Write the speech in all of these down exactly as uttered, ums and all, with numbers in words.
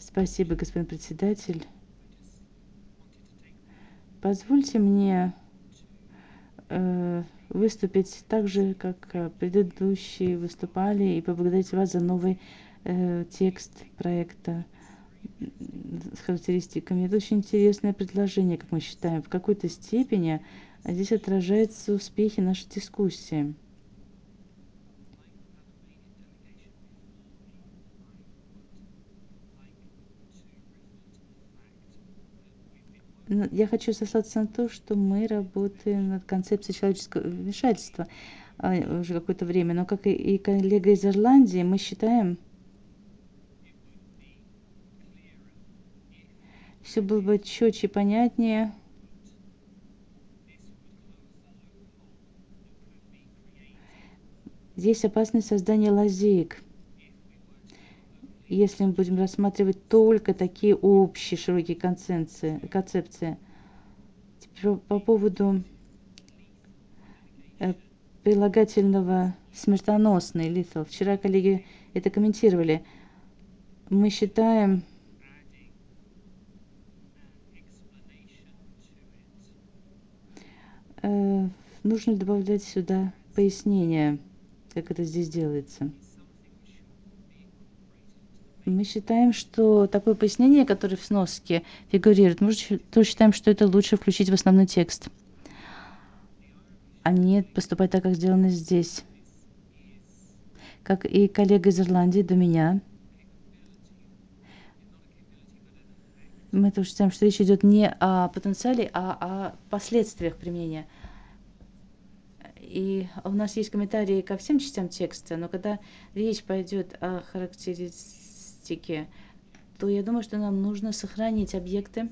Спасибо, господин председатель. Позвольте мне э, выступить так же, как э, предыдущие выступали, и поблагодарить вас за новый э, текст проекта с характеристиками. Это очень интересное предложение, как мы считаем. В какой-то степени а здесь отражаются успехи нашей дискуссии. Ну, я хочу сослаться на то, что мы работаем над концепцией человеческого вмешательства а, уже какое-то время. Но, как и, и коллега из Ирландии, мы считаем, все было бы четче и понятнее. Здесь опасность создания лазеек, если мы будем рассматривать только такие общие широкие концепции. концепции. Теперь по поводу э, прилагательного смертоносный, lethal. Вчера коллеги это комментировали. Мы считаем, э, нужно добавлять сюда пояснение, как это здесь делается. Мы считаем, что такое пояснение, которое в сноске фигурирует, мы тоже считаем, что это лучше включить в основной текст, а не поступать так, как сделано здесь. Как и коллега из Ирландии до меня, мы тоже считаем, что речь идет не о потенциале, а о последствиях применения. И у нас есть комментарии ко всем частям текста, но когда речь пойдет о характеристике, то я думаю, что нам нужно сохранить объекты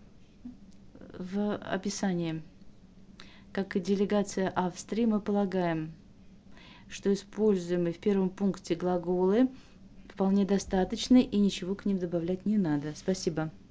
в описании. Как и делегация Австрии, мы полагаем, что используемые в первом пункте глаголы вполне достаточны и ничего к ним добавлять не надо. Спасибо.